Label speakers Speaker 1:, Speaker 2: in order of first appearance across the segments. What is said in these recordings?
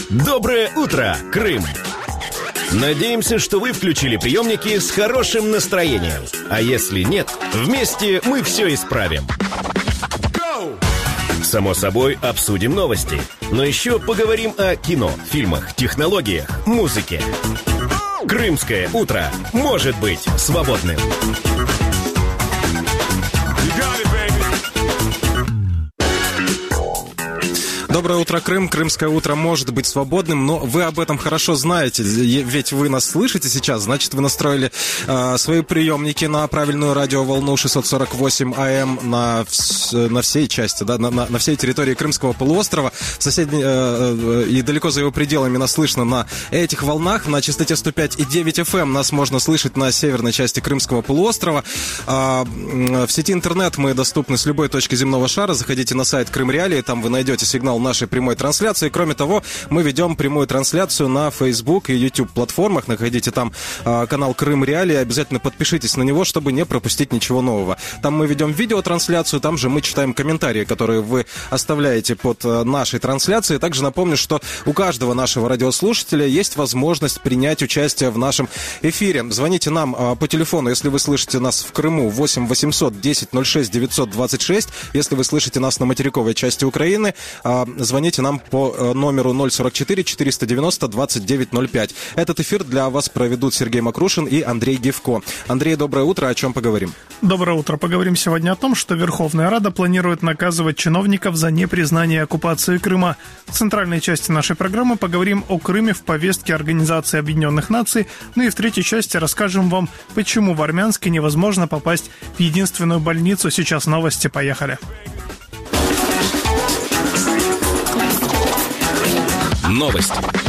Speaker 1: Доброе утро, Крым! Надеемся, что вы включили приемники с хорошим настроением. А если нет, вместе мы все исправим. Само собой, обсудим новости. Но еще поговорим о кино, фильмах, технологиях, музыке. Крымское утро может быть свободным.
Speaker 2: Доброе утро, Крым. Крымское утро может быть свободным, но вы об этом хорошо знаете, ведь вы нас слышите сейчас, значит, вы настроили свои приемники на правильную радиоволну 648 АМ на всей части, да, на всей территории Крымского полуострова. И далеко за его пределами нас слышно на этих волнах. На частоте 105,9 FM нас можно слышать на северной части Крымского полуострова. В сети интернет мы доступны с любой точки земного шара. Заходите на сайт Крым Реалии, там вы найдете сигнал нашей прямой трансляции. Кроме того, мы ведем прямую трансляцию на Facebook и YouTube платформах. Находите там канал Крым Реалии. Обязательно подпишитесь на него, чтобы не пропустить ничего нового. Там мы ведем видеотрансляцию, там же мы читаем комментарии, которые вы оставляете под нашей трансляцией. Также напомню, что у каждого нашего радиослушателя есть возможность принять участие в нашем эфире. Звоните нам по телефону, если вы слышите нас в Крыму, 8 800 10 06 926. Если вы слышите нас на материковой части Украины, звоните нам по номеру 044 490 2905. Этот эфир для вас проведут Сергей Макрушин и Андрей Гевко. Андрей, доброе утро. О чем поговорим?
Speaker 3: Доброе утро. Поговорим сегодня о том, что Верховная Рада планирует наказывать чиновников за непризнание оккупации Крыма. В центральной части нашей программы поговорим о Крыме в повестке Организации Объединенных Наций. Ну и в третьей части расскажем вам, почему в Армянске невозможно попасть в единственную больницу. Сейчас новости. Поехали.
Speaker 1: Новости.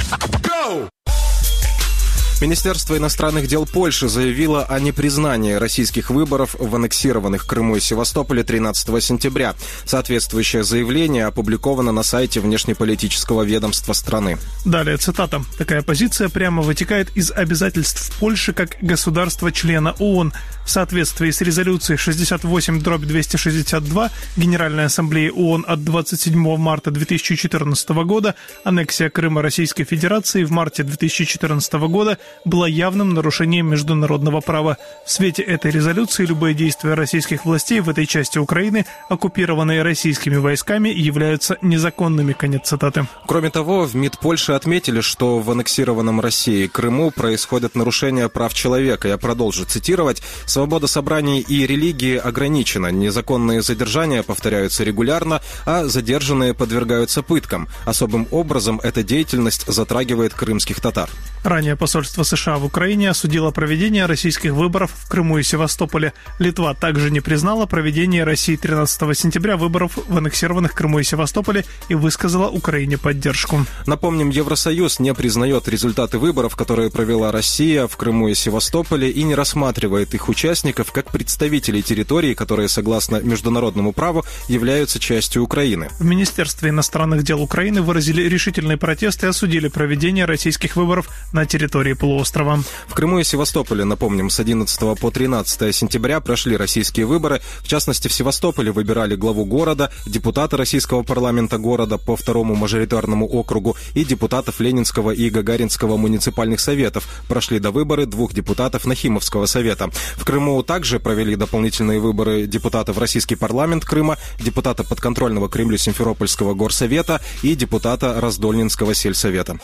Speaker 2: Министерство иностранных дел Польши заявило о непризнании российских выборов в аннексированных Крыму и Севастополе 13 сентября. Соответствующее заявление опубликовано на сайте внешнеполитического ведомства страны.
Speaker 3: Далее цитата. Такая позиция прямо вытекает из обязательств Польши как государства-члена ООН. В соответствии с резолюцией 68/262 Генеральной Ассамблеи ООН от 27 марта 2014 года аннексия Крыма Российской Федерации в марте 2014 года была явным нарушением международного права. В свете этой резолюции любые действия российских властей в этой части Украины, оккупированной российскими войсками, являются незаконными. Конец цитаты.
Speaker 2: Кроме того, в МИД Польши отметили, что в аннексированном Россией Крыму происходят нарушения прав человека. Я продолжу цитировать. Свобода собраний и религии ограничена. Незаконные задержания повторяются регулярно, а задержанные подвергаются пыткам. Особым образом эта деятельность затрагивает крымских татар.
Speaker 3: Ранее посольство США в Украине осудило проведение российских выборов в Крыму и Севастополе. Литва также не признала проведение России 13 сентября выборов в аннексированных Крыму и Севастополе и высказала Украине поддержку.
Speaker 2: Напомним, Евросоюз не признает результаты выборов, которые провела Россия в Крыму и Севастополе, и не рассматривает их участников как представителей территорий, которые, согласно международному праву, являются частью Украины.
Speaker 3: В Министерстве иностранных дел Украины выразили решительный протест и осудили проведение российских выборов на территории полуострова.
Speaker 2: В Крыму и Севастополе, напомним, с 11 по 13 сентября прошли российские выборы. В частности, в Севастополе выбирали главу города, депутата Российского парламента города по второму мажоритарному округу и депутатов Ленинского и Гагаринского муниципальных советов. Прошли до выборы 2 депутатов Нахимовского совета. В Крыму также провели дополнительные выборы депутатов в Российский парламент Крыма, депутата подконтрольного Кремлю Симферопольского горсовета и депутата Раздольнинского сельсовета.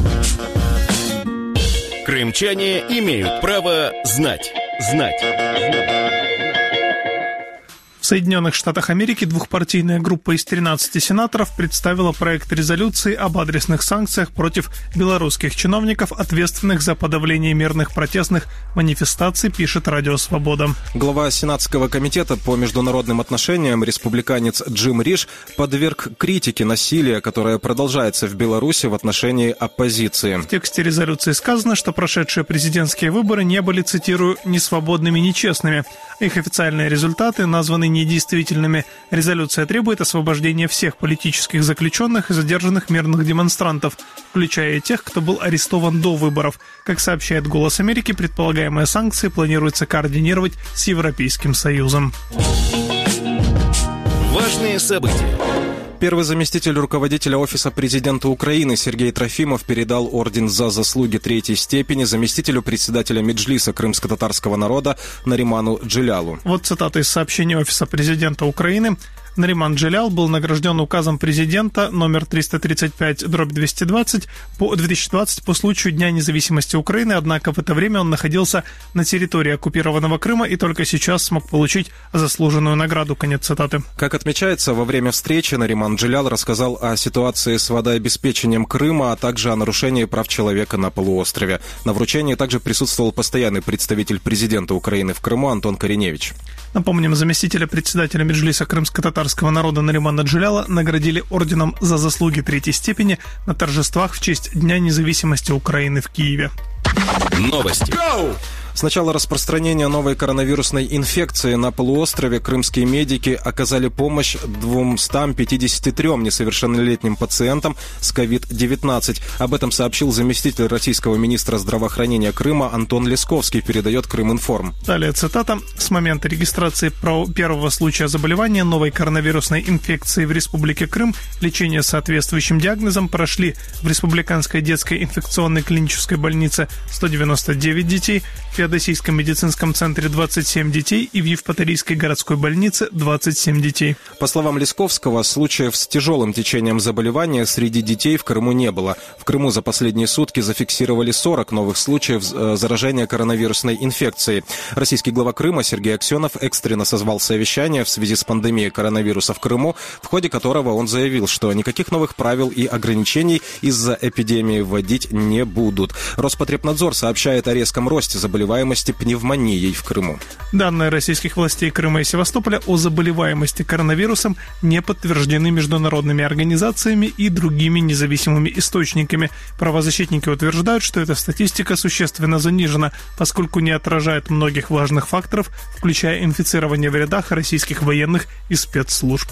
Speaker 1: Крымчане имеют право знать.
Speaker 3: В Соединенных Штатах Америки двухпартийная группа из 13 сенаторов представила проект резолюции об адресных санкциях против белорусских чиновников, ответственных за подавление мирных протестных манифестаций, пишет Радио Свобода.
Speaker 2: Глава Сенатского комитета по международным отношениям, республиканец Джим Риш, подверг критике насилия, которое продолжается в Беларуси в отношении оппозиции.
Speaker 3: В тексте резолюции сказано, что прошедшие президентские выборы не были, цитирую, «ни свободными, ни честными». Их официальные результаты названы недействительными. Резолюция требует освобождения всех политических заключенных и задержанных мирных демонстрантов, включая тех, кто был арестован до выборов. Как сообщает «Голос Америки», предполагаемые санкции планируется координировать с Европейским Союзом.
Speaker 1: Важные события.
Speaker 2: Первый заместитель руководителя Офиса президента Украины Сергей Трофимов передал орден за заслуги 3-й степени заместителю председателя Меджлиса крымско-татарского народа Нариману Джилялу.
Speaker 3: Вот цитата из сообщения Офиса президента Украины. Нариман Джилял был награжден указом президента номер 335/220 по 2020 по случаю Дня независимости Украины, однако в это время он находился на территории оккупированного Крыма и только сейчас смог получить заслуженную награду. Конец цитаты.
Speaker 2: Как отмечается, во время встречи Нариман Джилял рассказал о ситуации с водообеспечением Крыма, а также о нарушении прав человека на полуострове. На вручении также присутствовал постоянный представитель президента Украины в Крыму Антон Кореневич.
Speaker 3: Напомним, заместителя председателя Меджлиса крымско-татарского народа Наримана Джиляла наградили орденом за заслуги 3-й степени на торжествах в честь Дня независимости Украины в Киеве.
Speaker 1: Новости.
Speaker 2: С начала распространения новой коронавирусной инфекции на полуострове крымские медики оказали помощь 253 несовершеннолетним пациентам с COVID-19. Об этом сообщил заместитель российского министра здравоохранения Крыма Антон Лесковский, передает Крыминформ.
Speaker 3: Далее цитата. С момента регистрации первого случая заболевания новой коронавирусной инфекции в Республике Крым лечение с соответствующим диагнозом прошли в Республиканской детской инфекционной клинической больнице 199 детей, в Феодосийском медицинском центре 27 детей и в Евпаторийской городской больнице 27 детей.
Speaker 2: По словам Лесковского, случаев с тяжелым течением заболевания среди детей в Крыму не было. В Крыму за последние сутки зафиксировали 40 новых случаев заражения коронавирусной инфекцией. Российский глава Крыма Сергей Аксенов экстренно созвал совещание в связи с пандемией коронавируса в Крыму, в ходе которого он заявил, что никаких новых правил и ограничений из-за эпидемии вводить не будут. Роспотребнадзор сообщает о резком росте заболеваемости пневмонией в Крыму.
Speaker 3: Данные российских властей Крыма и Севастополя о заболеваемости коронавирусом не подтверждены международными организациями и другими независимыми источниками. Правозащитники утверждают, что эта статистика существенно занижена, поскольку не отражает многих важных факторов, включая инфицирование в рядах российских военных и спецслужб.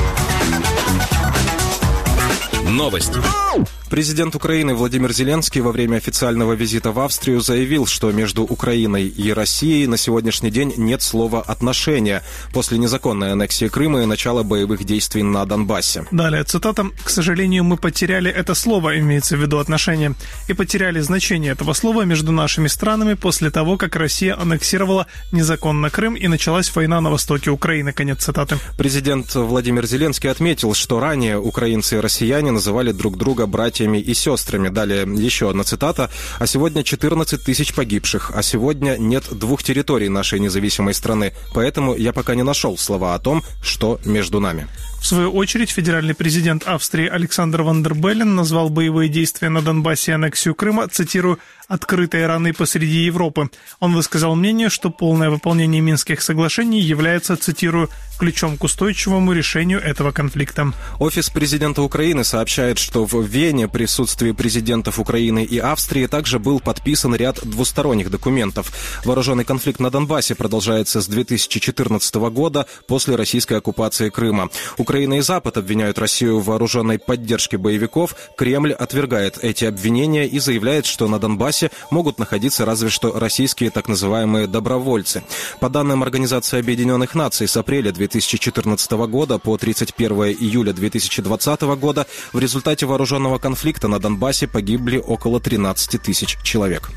Speaker 1: Новости.
Speaker 2: Президент Украины Владимир Зеленский во время официального визита в Австрию заявил, что между Украиной и Россией на сегодняшний день нет слова «отношения» после незаконной аннексии Крыма и начала боевых действий на Донбассе.
Speaker 3: Далее цитата. «К сожалению, мы потеряли это слово», имеется в виду отношения, и потеряли значение этого слова между нашими странами после того, как Россия аннексировала незаконно Крым и началась война на востоке Украины». Конец цитаты.
Speaker 2: Президент Владимир Зеленский отметил, что ранее украинцы и россияне называли друг друга братьями и сестрами. Далее еще одна цитата. «А сегодня 14 тысяч погибших, а сегодня нет 2 территорий нашей независимой страны. Поэтому я пока не нашел слова о том, что между нами».
Speaker 3: В свою очередь, федеральный президент Австрии Александр Ван дер Беллен назвал боевые действия на Донбассе и аннексию Крыма, цитирую, «открытой раной посреди Европы». Он высказал мнение, что полное выполнение Минских соглашений является, цитирую, «ключом к устойчивому решению этого конфликта».
Speaker 2: Офис президента Украины сообщает, что в Вене в присутствии президентов Украины и Австрии также был подписан ряд двусторонних документов. Вооруженный конфликт на Донбассе продолжается с 2014 года после российской оккупации Крыма. Украина и Запад обвиняют Россию в вооруженной поддержке боевиков. Кремль отвергает эти обвинения и заявляет, что на Донбассе могут находиться разве что российские так называемые добровольцы. По данным Организации Объединенных Наций, с апреля 2014 года по 31 июля 2020 года в результате вооруженного конфликта на Донбассе погибли около 13 тысяч человек.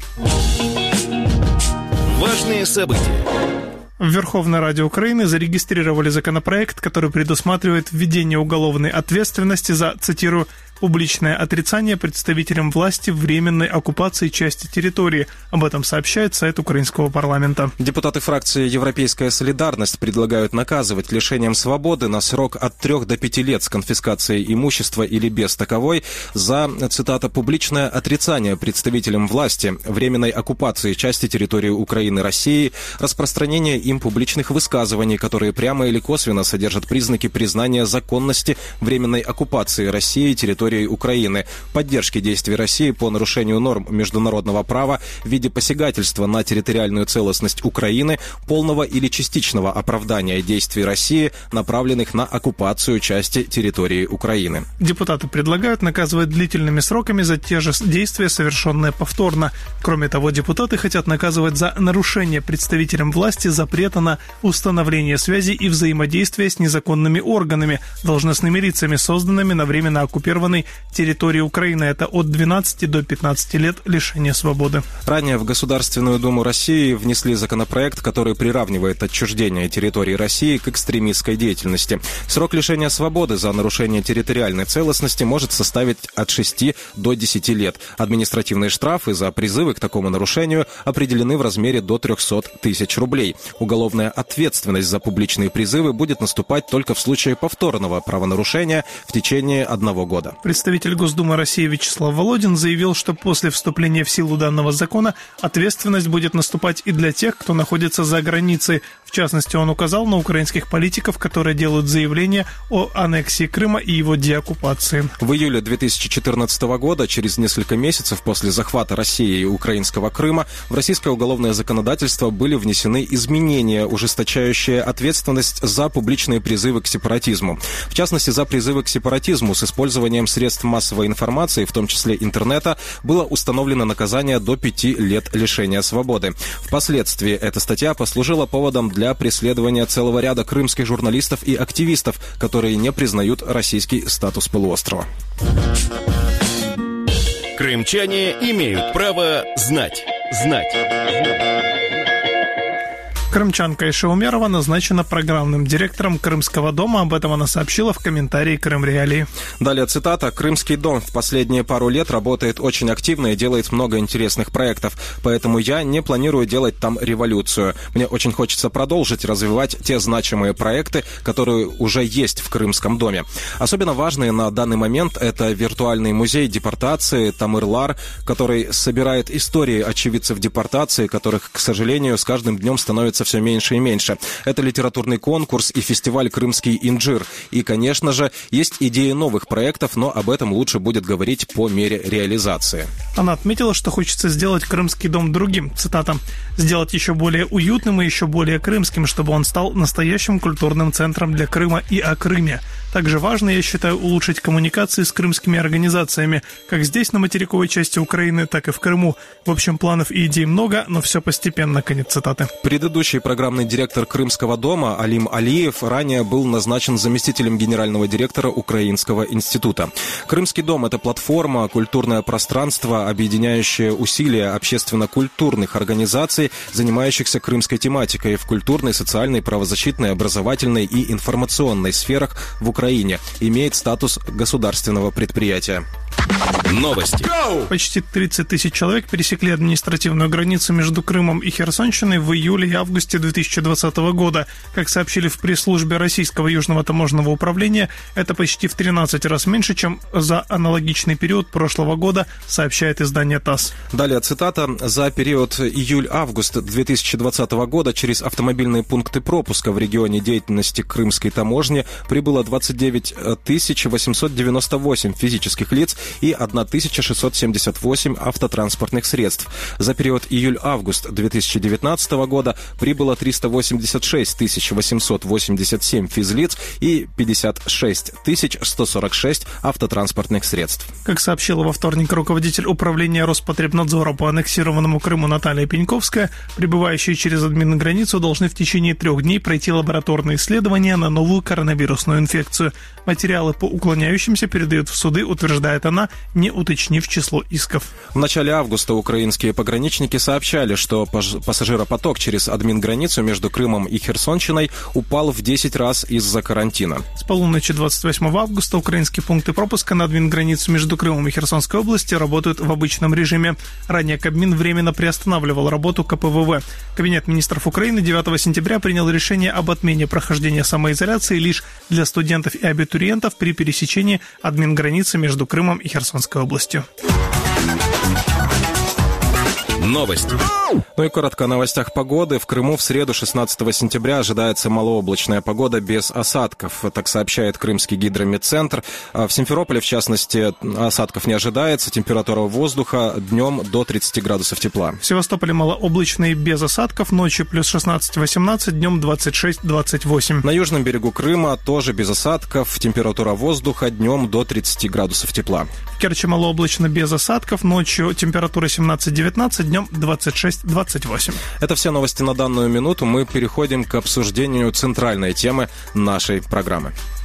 Speaker 1: Важные события.
Speaker 3: В Верховной Раде Украины зарегистрировали законопроект, который предусматривает введение уголовной ответственности за, цитирую, «публичное отрицание представителям власти временной оккупации части территории». Об этом сообщает сайт украинского парламента.
Speaker 2: Депутаты фракции «Европейская солидарность» предлагают наказывать лишением свободы на срок от 3 до 5 лет с конфискацией имущества или без таковой за, цитата, «публичное отрицание представителям власти временной оккупации части территории Украины России, распространение им публичных высказываний, которые прямо или косвенно содержат признаки признания законности временной оккупации России территории территорией Украины, поддержки действий России по нарушению норм международного права в виде посягательства на территориальную целостность Украины, полного или частичного оправдания действий России, направленных на оккупацию части территории Украины.
Speaker 3: Депутаты предлагают наказывать длительными сроками за те же действия, совершенные повторно. Кроме того, депутаты хотят наказывать за нарушение представителям власти запрета на установление связи и взаимодействия с незаконными органами, должностными лицами, созданными на временно оккупированной территории Украины. Это от 12 до 15 лет лишения свободы.
Speaker 2: Ранее в Государственную Думу России внесли законопроект, который приравнивает отчуждение территории России к экстремистской деятельности. Срок лишения свободы за нарушение территориальной целостности может составить от 6 до 10 лет. Административные штрафы за призывы к такому нарушению определены в размере до 300 тысяч рублей. Уголовная ответственность за публичные призывы будет наступать только в случае повторного правонарушения в течение 1 года.
Speaker 3: Представитель Госдумы России Вячеслав Володин заявил, что после вступления в силу данного закона ответственность будет наступать и для тех, кто находится за границей. В частности, он указал на украинских политиков, которые делают заявления о аннексии Крыма и его деоккупации.
Speaker 2: В июле 2014 года, через несколько месяцев после захвата России и украинского Крыма, в российское уголовное законодательство были внесены изменения, ужесточающие ответственность за публичные призывы к сепаратизму. В частности, за призывы к сепаратизму с использованием средств массовой информации, в том числе интернета, было установлено наказание до 5 лет лишения свободы. Впоследствии эта статья послужила поводом для преследования целого ряда крымских журналистов и активистов, которые не признают российский статус полуострова.
Speaker 1: Крымчане имеют право знать.
Speaker 3: Крымчанка Иша Умерова назначена программным директором Крымского дома. Об этом она сообщила в комментарии Крым Реалии.
Speaker 2: Далее цитата. «Крымский дом в последние пару лет работает очень активно и делает много интересных проектов, поэтому я не планирую делать там революцию. Мне очень хочется продолжить развивать те значимые проекты, которые уже есть в Крымском доме. Особенно важные на данный момент это виртуальный музей депортации Тамыр-Лар, который собирает истории очевидцев депортации, которых, к сожалению, с каждым днем становится все меньше и меньше. Это литературный конкурс и фестиваль «Крымский инжир». И, конечно же, есть идеи новых проектов, но об этом лучше будет говорить по мере реализации».
Speaker 3: Она отметила, что хочется сделать Крымский дом другим. Цитата. «Сделать еще более уютным и еще более крымским, чтобы он стал настоящим культурным центром для Крыма и о Крыме. Также важно, я считаю, улучшить коммуникации с крымскими организациями, как здесь, на материковой части Украины, так и в Крыму. В общем, планов и идей много, но все постепенно». Конец цитаты.
Speaker 2: Предыдущий программный директор Крымского дома Алим Алиев ранее был назначен заместителем генерального директора Украинского института. Крымский дом – это платформа, культурное пространство, объединяющее усилия общественно-культурных организаций, занимающихся крымской тематикой в культурной, социальной, правозащитной, образовательной и информационной сферах в Украине. Имеет статус государственного предприятия.
Speaker 1: Новости.
Speaker 3: Почти 30 тысяч человек пересекли административную границу между Крымом и Херсонщиной в июле и августе 2020 года. Как сообщили в пресс-службе Российского южного таможенного управления, это почти в 13 раз меньше, чем за аналогичный период прошлого года, сообщает издание ТАСС.
Speaker 2: Далее цитата. «За период июль-август 2020 года через автомобильные пункты пропуска в регионе деятельности крымской таможни прибыло 29 898 физических лиц и 1678 автотранспортных средств. За период июль-август 2019 года прибыло 386 887 физлиц и 56 146 автотранспортных средств».
Speaker 3: Как сообщила во вторник руководитель управления Роспотребнадзора по аннексированному Крыму Наталья Пеньковская, прибывающие через админграницу должны в течение 3 дней пройти лабораторные исследования на новую коронавирусную инфекцию. Материалы по уклоняющимся передают в суды, утверждает она, не уточнив число исков.
Speaker 2: В начале августа украинские пограничники сообщали, что пассажиропоток через админграницу между Крымом и Херсонщиной упал в 10 раз из-за карантина.
Speaker 3: С полуночи 28 августа украинские пункты пропуска на админграницу между Крымом и Херсонской областью работают в обычном режиме. Ранее Кабмин временно приостанавливал работу КПВВ. Кабинет министров Украины 9 сентября принял решение об отмене прохождения самоизоляции лишь для студентов и абитуриентов при пересечении админграницы между Крымом и Херсонской областью.
Speaker 1: новость.
Speaker 2: Ну и коротко о новостях погоды. В Крыму в среду, 16 сентября, ожидается малооблачная погода без осадков. Так сообщает Крымский гидрометцентр. В Симферополе, в частности, осадков не ожидается. Температура воздуха днем до 30 градусов тепла.
Speaker 3: В Севастополе малооблачно без осадков. Ночью плюс 16-18, днем 26-28.
Speaker 2: На южном берегу Крыма тоже без осадков. Температура воздуха днем до 30 градусов тепла.
Speaker 3: В Керчи малооблачно без осадков. Ночью температура 17-19, днем 26-28.
Speaker 2: Это все новости на данную минуту. Мы переходим к обсуждению центральной темы нашей программы.